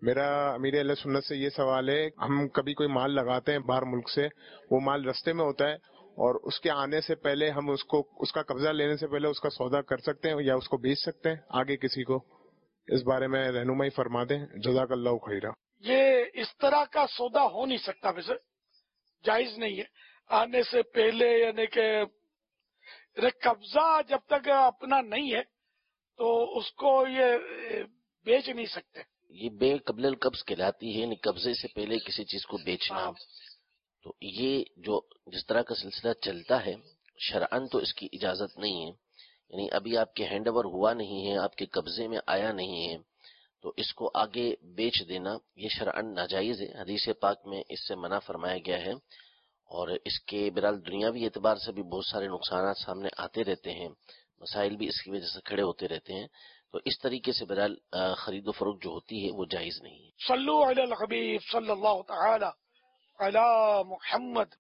میرا امیر اہل سنت سے یہ سوال ہے، ہم کبھی کوئی مال لگاتے ہیں باہر ملک سے، وہ مال رستے میں ہوتا ہے اور اس کے آنے سے پہلے ہم اس کا قبضہ لینے سے پہلے اس کا سودا کر سکتے ہیں یا اس کو بیچ سکتے ہیں آگے کسی کو؟ اس بارے میں رہنمائی فرما دیں، جزاک اللہ خیرہ۔ یہ اس طرح کا سودا ہو نہیں سکتا، ویسے جائز نہیں ہے آنے سے پہلے، یعنی کہ قبضہ جب تک اپنا نہیں ہے تو اس کو یہ بیچ نہیں سکتے۔ یہ بے قبل القبض کہلاتی ہے، یعنی قبضے سے پہلے کسی چیز کو بیچنا۔ تو یہ جو جس طرح کا سلسلہ چلتا ہے شرعاً تو اس کی اجازت نہیں ہے، یعنی ابھی آپ کے ہینڈ اوور ہوا نہیں ہے، آپ کے قبضے میں آیا نہیں ہے، تو اس کو آگے بیچ دینا یہ شرعاً ناجائز ہے۔ حدیث پاک میں اس سے منع فرمایا گیا ہے، اور اس کے بہرحال دنیاوی اعتبار سے بھی بہت سارے نقصانات سامنے آتے رہتے ہیں، مسائل بھی اس کی وجہ سے کھڑے ہوتے رہتے ہیں، تو اس طریقے سے بہرحال خرید و فروخت جو ہوتی ہے وہ جائز نہیں ہے۔ صلو علی الحبیب صلی اللہ تعالی علی محمد۔